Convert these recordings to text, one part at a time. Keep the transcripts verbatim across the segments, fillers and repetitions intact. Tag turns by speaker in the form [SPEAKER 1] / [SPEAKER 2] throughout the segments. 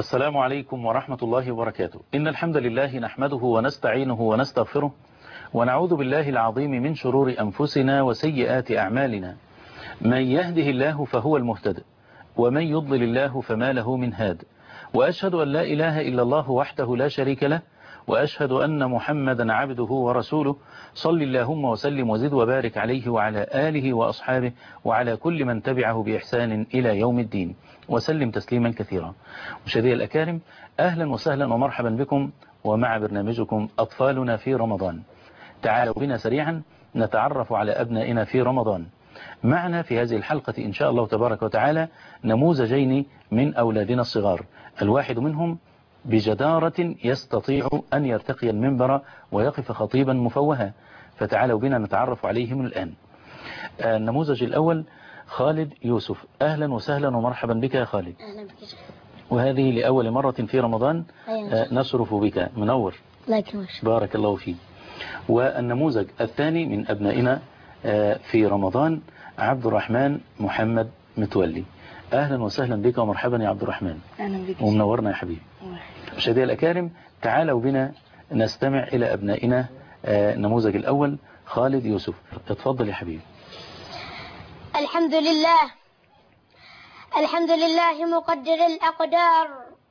[SPEAKER 1] السلام عليكم ورحمة الله وبركاته. إن الحمد لله نحمده ونستعينه ونستغفره ونعوذ بالله العظيم من شرور أنفسنا وسيئات أعمالنا. من يهده الله فهو المهتد ومن يضلل الله فما له من هاد، وأشهد أن لا إله إلا الله وحده لا شريك له، وأشهد أن محمدا عبده ورسوله. صل اللهم وسلم وزد وبارك عليه وعلى آله وأصحابه وعلى كل من تبعه بإحسان إلى يوم الدين، وسلم تسليما كثيرا. مشاهدي الأكارم، أهلا وسهلا ومرحبا بكم ومع برنامجكم أطفالنا في رمضان. تعالوا بنا سريعا نتعرف على أبنائنا في رمضان. معنا في هذه الحلقة إن شاء الله تبارك وتعالى نموذجين من أولادنا الصغار، الواحد منهم بجدارة يستطيع أن يرتقي المنبر ويقف خطيبا مفوها، فتعالوا بنا نتعرف عليهم الآن. النموذج الأول خالد يوسف. أهلا وسهلا ومرحبا بك يا خالد.
[SPEAKER 2] أهلا بك.
[SPEAKER 1] وهذه لأول مرة في رمضان نشرف بك، منور. بارك الله فيك. والنموذج الثاني من أبنائنا في رمضان عبد الرحمن محمد متولي. أهلا وسهلا بك ومرحبا يا عبد الرحمن.
[SPEAKER 2] أهلا بك
[SPEAKER 1] ومنورنا يا حبيبي. مشاهدينا الأكارم، تعالوا بنا نستمع إلى أبنائنا. النموذج الأول خالد يوسف. اتفضل يا حبيبي.
[SPEAKER 2] الحمد لله الحمد لله مقدر الأقدار،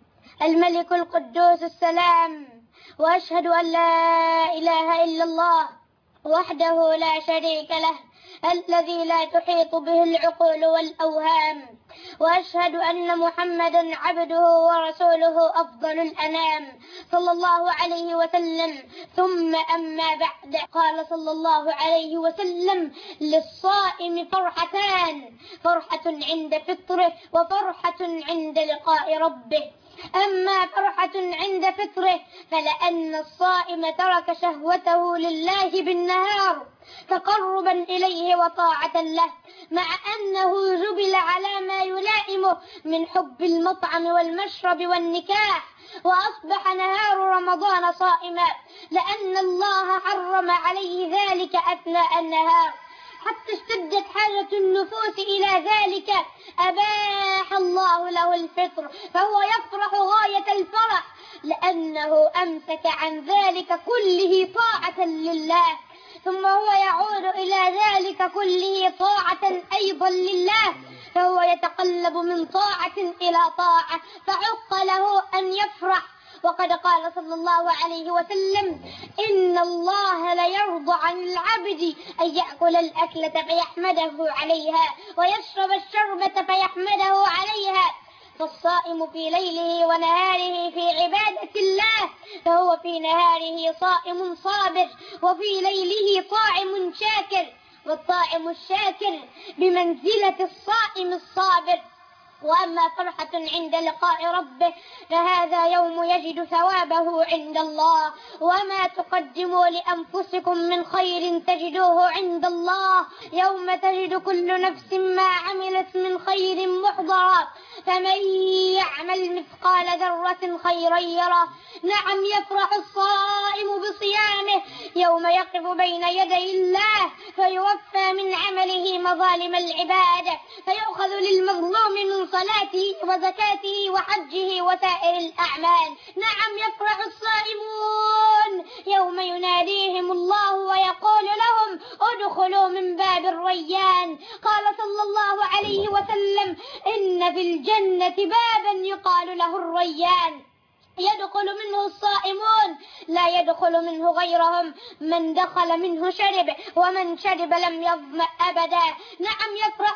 [SPEAKER 2] الملك القدوس السلام، وأشهد أن لا إله إلا الله وحده لا شريك له، الذي لا تحيط به العقول والأوهام، وأشهد أن محمدا عبده ورسوله أفضل الأنام صلى الله عليه وسلم. ثم أما بعد، قال صلى الله عليه وسلم: للصائم فرحتان، فرحة عند فطره وفرحة عند لقاء ربه. أما فرحة عند فطره فلأن الصائم ترك شهوته لله بالنهار تقربا إليه وطاعة له، مع أنه جبل على ما يلائمه من حب المطعم والمشرب والنكاح، وأصبح نهار رمضان صائما لأن الله حرم عليه ذلك أثناء النهار، حتى اشتدت حاجة النفوس إلى ذلك أباح الله له الفطر، فهو يفرح غاية الفرح لأنه أمسك عن ذلك كله طاعة لله، ثم هو يعود إلى ذلك كله طاعة أيضا لله، فهو يتقلب من طاعة إلى طاعة، فعق له أن يفرح. وقد قال صلى الله عليه وسلم: إن الله ليرضى عن العبد أن يأكل الأكلة فيحمده عليها ويشرب الشربة فيحمده عليها. فالصائم في ليله ونهاره في عبادة الله، فهو في نهاره صائم صابر، وفي ليله طاعم شاكر، والطاعم الشاكر بمنزلة الصائم الصابر. وأما فرحة عند لقاء ربه فهذا يوم يجد ثوابه عند الله، وما تقدموا لأنفسكم من خير تجدوه عند الله، يوم تجد كل نفس ما عملت من خير محضرا، فمن يعمل مثقال ذرة خيرا يره. نعم، يفرح الصائم بصيامه يوم يقف بين يدي الله فيوفى من عمله مظالم العبادة، فيؤخذ للمظلوم من صلاته وزكاته وحجه وسائر الأعمال. نعم، يفرح الصائمون يوم يناديهم الله ويقول لهم: ادخلوا من باب الريان. قال صلى الله عليه وسلم: إن في الجنة بابا يقال له الريان، يدخل منه الصائمون لا يدخل منه غيرهم، من دخل منه شرب ومن شرب لم يظمأ أبدا. نعم، يفرح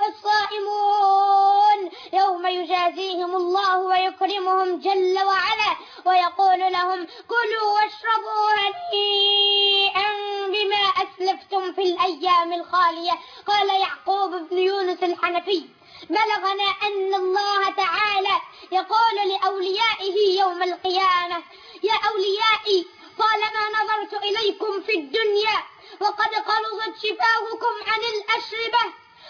[SPEAKER 2] الصائمون يوم يجازيهم الله ويكرمهم جل وعلا ويقول لهم: كلوا واشربوا هنيئا بما أسلفتم في الأيام الخالية. قال يعقوب بن يونس الحنفي: بلغنا أن الله تعالى يقول لأوليائه يوم القيامة: يا أوليائي، طالما نظرت إليكم في الدنيا وقد قلظت شفاهكم عن الأشربة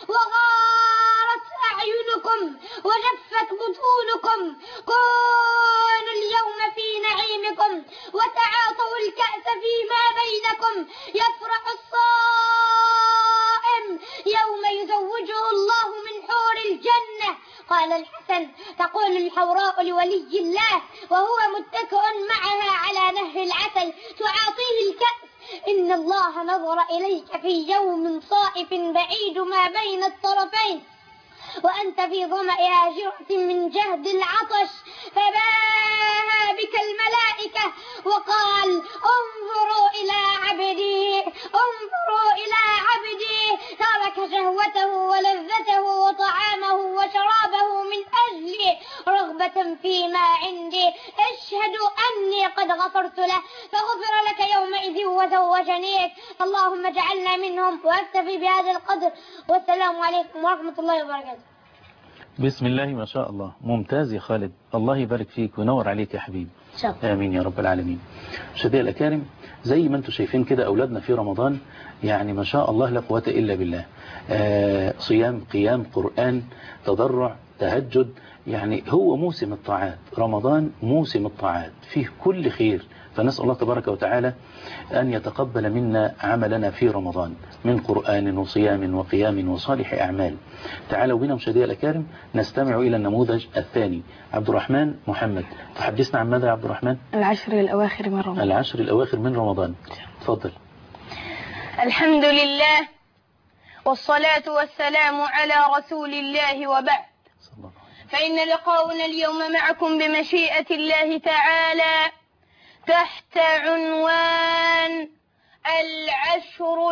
[SPEAKER 2] وغارت أعينكم وجفت بطونكم، كونوا اليوم في نعيمكم وتعاطوا الكأس فيما بينكم. يفرح الصائم يوم يزوجه الله من حور الجنة قال الحسن: تقول الحوراء لولي الله وهو متكئ معها على نهر العسل تعاطيه الكأس: إن الله نظر إليك في يوم صائف بعيد ما بين الطرفين وأنت في ظمأ هاجرة من جهد العطش، فباها بك الملائكة وقال: انظروا إلى عبدي انظروا إلى عبدي ترك شهوته ولذته وطعامه وشرابه من أجلي رغبة فيما عندي، اشهدوا أني قد غفرت له فغفر لك يومئذ وزوجنيك. اللهم اجعلنا منهم. وأكتفي بهذا القدر، والسلام عليكم ورحمة الله وبركاته.
[SPEAKER 1] بسم الله ما شاء الله، ممتاز يا خالد، الله يبارك فيك وينور عليك يا حبيبي. آمين يا رب العالمين. مشاهدينا الأكارم، زي ما انتم شايفين كده أولادنا في رمضان يعني ما شاء الله لا قوة إلا بالله. آه صيام، قيام، قرآن، تضرع، تهجد، يعني هو موسم الطاعات. رمضان موسم الطاعات فيه كل خير، فنسأل الله تبارك وتعالى أن يتقبل منا عملنا في رمضان من قرآن وصيام وقيام وصالح أعمال. تعالوا بنا مشاهدينا الأكارم نستمع إلى النموذج الثاني. عبد الرحمن محمد، تحدثنا عن ماذا يا عبد الرحمن؟
[SPEAKER 3] العشر الأواخر من رمضان.
[SPEAKER 1] العشر الأواخر من رمضان، تفضل.
[SPEAKER 3] الحمد لله والصلاة والسلام على رسول الله، وبعد، فإن لقاؤنا اليوم معكم بمشيئة الله تعالى تحت عنوان العشر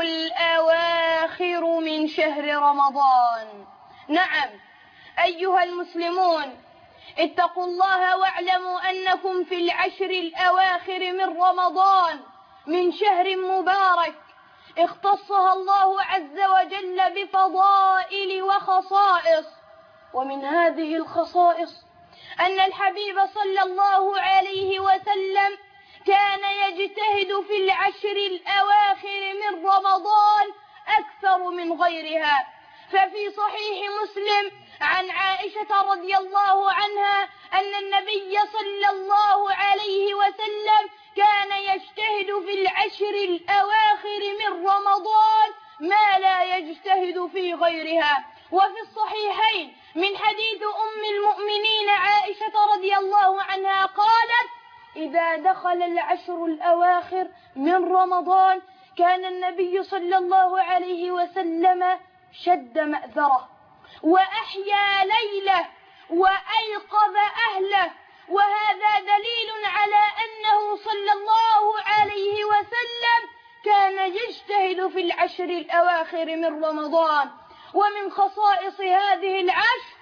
[SPEAKER 3] الأواخر من شهر رمضان. نعم أيها المسلمون، اتقوا الله واعلموا أنكم في العشر الأواخر من رمضان، من شهر مبارك اختصها الله عز وجل بفضائل وخصائص. ومن هذه الخصائص أن الحبيب صلى الله عليه وسلم كان يجتهد في العشر الأواخر من رمضان أكثر من غيرها. ففي صحيح مسلم عن عائشة رضي الله عنها أن النبي صلى الله عليه وسلم كان يجتهد في العشر الأواخر من رمضان ما لا يجتهد في غيرها. وفي الصحيحين من حديث أم المؤمنين عائشة رضي الله عنها قالت: إذا دخل العشر الأواخر من رمضان كان النبي صلى الله عليه وسلم شد مأذره وأحيا ليله وأيقظ أهله، وهذا دليل على أنه صلى الله عليه وسلم كان يجتهد في العشر الأواخر من رمضان. ومن خصائص هذه العشر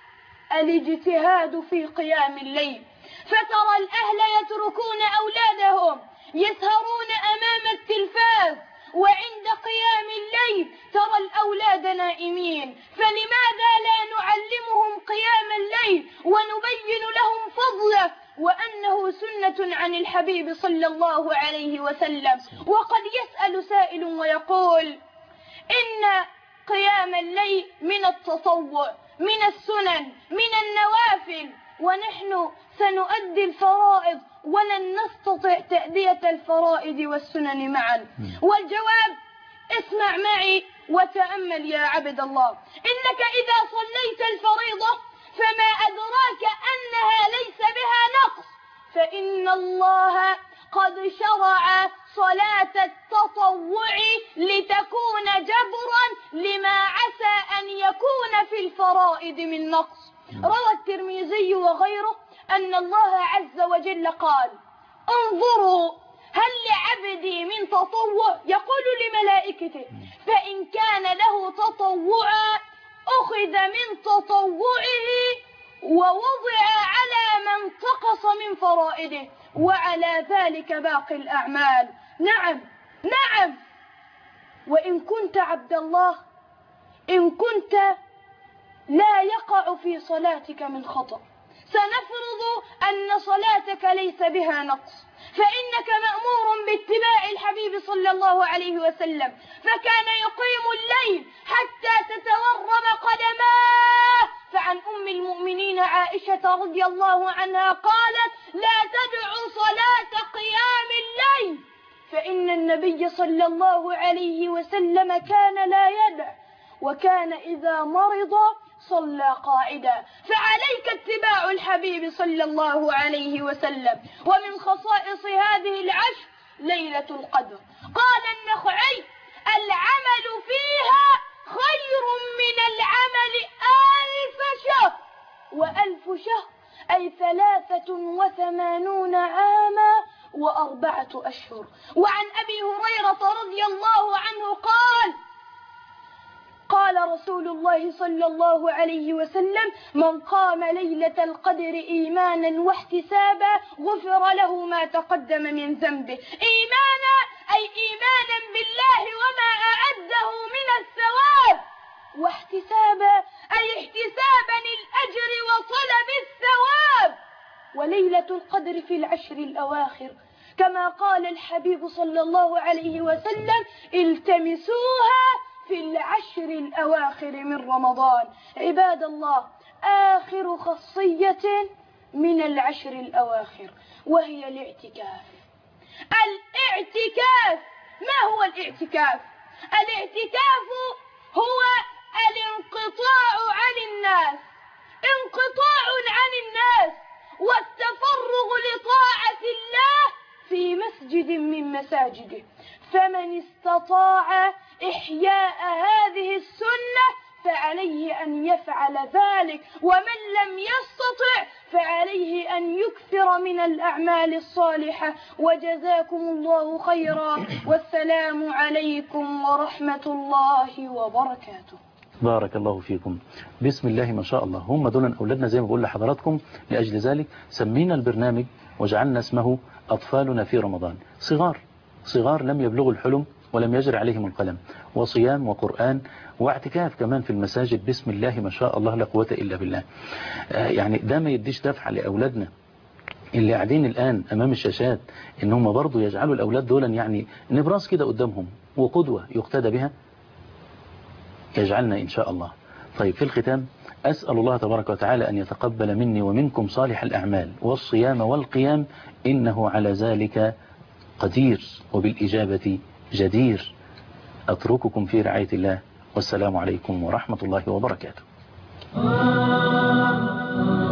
[SPEAKER 3] الاجتهاد في قيام الليل، فترى الأهل يتركون أولادهم يسهرون أمام التلفاز، وعند قيام الليل ترى الأولاد نائمين، فلماذا لا نعلمهم قيام الليل ونبين لهم فضله وأنه سنة عن الحبيب صلى الله عليه وسلم؟ وقد يسأل سائل ويقول: إن قيام الليل من التطوع، من السنن، من النوافل، ونحن سنؤدي الفرائض ولن نستطيع تأدية الفرائض والسنن معا. والجواب: اسمع معي وتأمل يا عبد الله، إنك إذا صليت الفريضة فما أدراك أنها ليس بها نقص، فإن الله قد شرع صلاة التطوع لتكون جبرا لما عسى أن يكون في الفرائض من نقص. روى الترمذي وغيره أن الله عز وجل قال: انظروا هل لعبدي من تطوع؟ يقول لملائكته: فإن كان له تطوعا أخذ من تطوعه ووضع على ما انتقص من فرائضه، وعلى ذلك باقي الأعمال. نعم نعم وإن كنت عبد الله، إن كنت لا يقع في صلاتك من خطأ، سنفرض أن صلاتك ليس بها نقص، فإنك مأمور باتباع الحبيب صلى الله عليه وسلم، فكان يقيم الليل حتى تتورم قدماه. فعن أم المؤمنين عائشة رضي الله عنها قالت: لا تدعوا صلاة قيام الليل، فإن النبي صلى الله عليه وسلم كان لا يدع، وكان إذا مرض صلى قاعدا. فعليك اتباع الحبيب صلى الله عليه وسلم. ومن خصائص هذه العشر ليلة القدر. قال النخعي: العمل فيها خير من العمل ألف شهر. وألف شهر أي ثلاثة وثمانون عاما وأربعة أشهر. وعن أبي هريرة رضي الله عنه قال: قال رسول الله صلى الله عليه وسلم: من قام ليلة القدر إيمانا واحتسابا غفر له ما تقدم من ذنبه. إيمانا أي إيمانا بالله وما أعده من الثواب، واحتسابا أي احتسابا الأجر وطلب الثواب. وليلة القدر في العشر الأواخر كما قال الحبيب صلى الله عليه وسلم: التمسوها في العشر الأواخر من رمضان. عباد الله، آخر خاصية من العشر الأواخر وهي الاعتكاف. الاعتكاف، ما هو الاعتكاف؟ الاعتكاف هو الانقطاع عن الناس، انقطاع عن الناس والتفرغ لطاعة الله في مسجد من مساجده. فمن استطاع إحياء هذه السنة فعليه أن يفعل ذلك، ومن لم يستطع فعليه أن يكثر من الأعمال الصالحة. وجزاكم الله خيرا، والسلام عليكم ورحمة الله وبركاته.
[SPEAKER 1] بارك الله فيكم. بسم الله ما شاء الله. هم دول أولادنا زي ما بقول لحضراتكم. لأجل ذلك سمينا البرنامج وجعلنا اسمه أطفالنا في رمضان. صغار صغار لم يبلغوا الحلم ولم يجري عليهم القلم، وصيام وقرآن واعتكاف كمان في المساجد. بسم الله ما شاء الله لا قوة إلا بالله. آه يعني ده ما يديش دفعة لأولادنا اللي قاعدين الآن أمام الشاشات إن هم برضو يجعلوا الأولاد دولا يعني نبراس كده قدامهم وقدوة يقتدى بها، يجعلنا إن شاء الله. طيب في الختام أسأل الله تبارك وتعالى أن يتقبل مني ومنكم صالح الأعمال والصيام والقيام، إنه على ذلك قدير وبالإجابة جدير. أترككم في رعاية الله، والسلام عليكم ورحمة الله وبركاته.